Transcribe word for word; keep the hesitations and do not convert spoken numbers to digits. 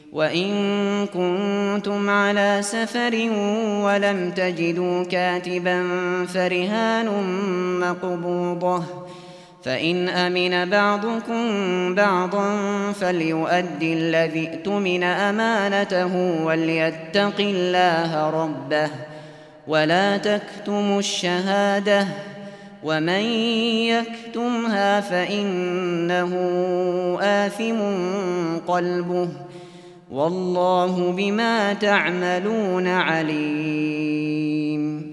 وإن كنتم على سفر ولم تجدوا كاتبا فرهان مقبوضة، فإن أمن بعضكم بعضا فليؤدي الذي اؤتمن أمانته وليتق الله ربه ولا تكتموا الشهادة، ومن يكتمها فإنه آثم قلبه، والله بما تعملون عليم.